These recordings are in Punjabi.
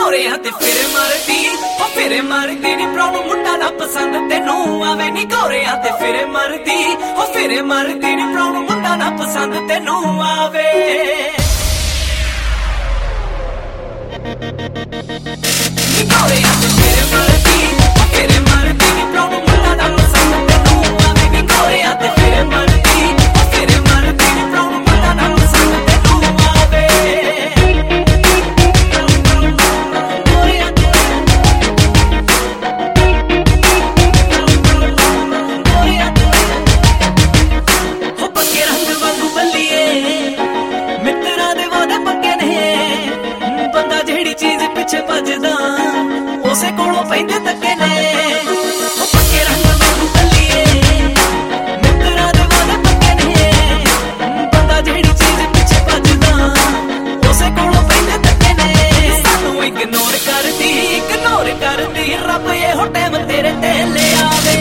ਗੋਰਿਆਂ ਤੇ ਫਿਰੇ ਮਰਦੀ ਨੀ ਪ੍ਰੋਬਲਮ ਮੁੰਡਾ ਨਾ ਪਸੰਦ ਤੈਨੂੰ ਆਵੇ ਨੀ ਗੋਰਿਆਂ ਤੇ ਫਿਰੇ ਮਰਦੀ ਨੀ ਪ੍ਰੋਬਲਮ ਮੁੰਡਾ ਨਾ ਪਸੰਦ ਤੈਨੂੰ ਆਵੇ ਨੀ ਗੋਰਿਆਂ ਤੇ ਫਿਰੇ ਮਰਦੀ ਨੀ ਪ੍ਰੋਬਲਮ ਮੁੰਡਾ ਨਾ ਪਸੰਦ ਤੈਨੂੰ ਆਵੇ ਨੀ ਗੋਰਿਆਂ ਤੇ ਫਿਰੇ ਮਰਦੀ ਨੀ ਪ੍ਰੋਬਲਮ ਮੁੰਡਾ ਨਾ ਪਸੰਦ ਤੈਨੂੰ ਆਵੇ ਭਜਦਾ ਉਸੇ ਕੋਲੋਂ ਪੈਂਦੇ ਧੱਕੇ ਨੇ ਉਹ ਪੱਕੇ ਰੰਗ ਵਾਂਗੂ ਬੱਲੀਏ ਮਿੱਤਰਾਂ ਦੇ ਵਾਦੇ ਪੱਕੇ ਨੇ ਬੰਦਾ ਜਿਹੜੀ ਚੀਜ਼ ਪਿੱਛੇ ਭਜਦਾ ਉਸੇ ਕੋਲੋਂ ਪੈਂਦੇ ਧੱਕੇ ਨੇ ਸਾਨੂੰ ਇਗਨੋਰ ਕਰਦੀ ਰੱਬ ਇਹੋ ਟਾਈਮ ਤੇਰੇ ਤੇ ਲੈ ਆਵੇ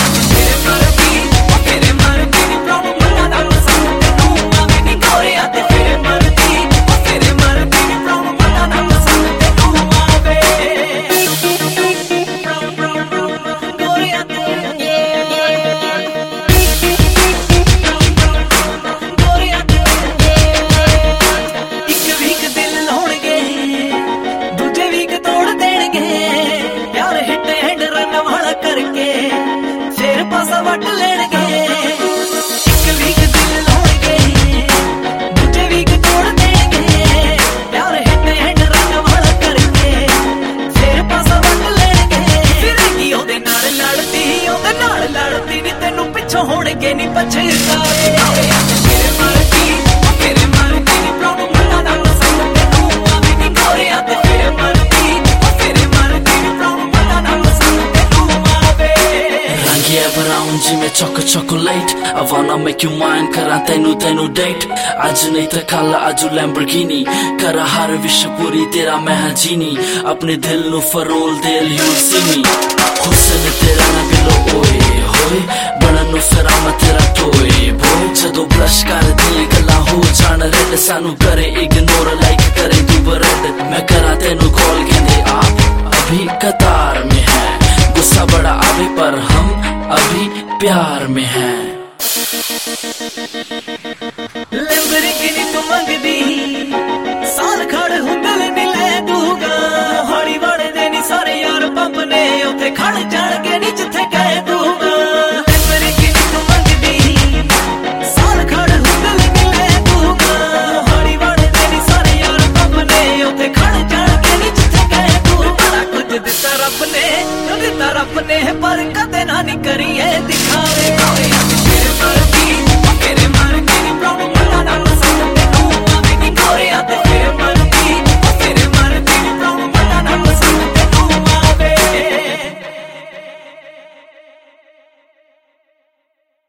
ਤੇਰੇ ਮਰਦੀ ਨੀ ਪ੍ਰੋਬਲਮ ਮੁੰਡਾ ਨਾ ਪਸੰਦ ਤੈਨੂੰ ਆਵੇ ਨੀ ਗੋਰਿਆਂ ਤੇ ਫਿਰੇ ਮਰਦੀ ਨੀ ਪ੍ਰੋਬਲਮ ਮੁੰਡਾ ਨਾ ਪਸੰਦ ਪਾਸਾ ਵੱਟ ਲੈਣਗੇ ਇੱਕ ਵੀ ਦਿਲ ਲਾਉਣਗੇ ਦੂਜੇ ਵੀ ਤੋੜ ਦੇਣਗੇ ਯਾਰ ਹਿੱਟ ਰੰਗ ਵਾਲਾ ਕਰਕੇ ਫੇਰ ਪਾਸਾ ਵੱਟ ਲੈਣਗੇ ਫਿਰ ਕੀ ਉਹਦੇ ਨਾਲ ਲੜਦੀ ਨੀ ਤੈਨੂੰ ਪਿੱਛੋਂ ਹੋਣਗੇ ਨੀ ਪਛਤਾਏ ਤੇਰੇ ਮਰਦੀ ਨੀ ਪ੍ਰੋਬਲਮ ਮੁੰਡਾ ਨਾ ਪਸੰਦ ਤੈਨੂੰ ਆਵੇ ਨੀ ਗੋਰਿਆਂ ਤੇ ਤੇਰੇ ਮਰਦੀ ਨੀ ਪ੍ਰੋਬਲਮ ਮੁੰਡਾ ਨਾ ਪਸੰਦ ਤੈਨੂੰ ਆਵੇ Yeah, but I'm ਜਿਵੇਂ chocolate I wanna make you mine ਕਰਾਂ ਤੈਨੂੰ date ਅੱਜ ਨਹੀਂ ਤਾਂ ਕੱਲ ਆਜੂ Lamborghini ਕਰਾਂ ਹਰ ਵਿਸ਼ ਪੂਰੀ ਤੇਰਾ ਮੈਂ ਜੀਨੀ ਆਪਣੇ ਦਿਲ ਨੂੰ ਫਰੋਲ ਦੇ you'll see me ਹੁਸਨ ਤੇਰਾ ਨਾ ਬਿਲੋ ਓਏ ਹੋਏ ਬਣਨ ਨੂੰ ਫਿਰਾਂ ਮੈਂ ਤੇਰਾ ਟੋਏ ਬੋਏ ਜਦੋਂ ਬਲਸ਼ ਕਰਦੀ ਗੱਲਾਂ ਹੋ ਜਾਣ ਰੈਡ ਸਾਨੂੰ ਕਰੇ ਇਗਨੋਰ ਲਾਈਕ ਕਰੇ ਤੂੰ ਬਰਡ ਮੈਂ ਕਰਾਂ ਤੈਨੂੰ ਕਾਲ ਕਹਿੰਦੇ ਆਪ ਅਭੀ ਕਤਾਰ में है गुस्सा बड़ा आवे पर हम अभी प्यार में हैं Lamborghini तू मंगदी साल खड़ हुंदल नी ले दूगा हौली वड़दे नी सारे यार पंप ने उत्थे खड़ जाणगे नी जिथे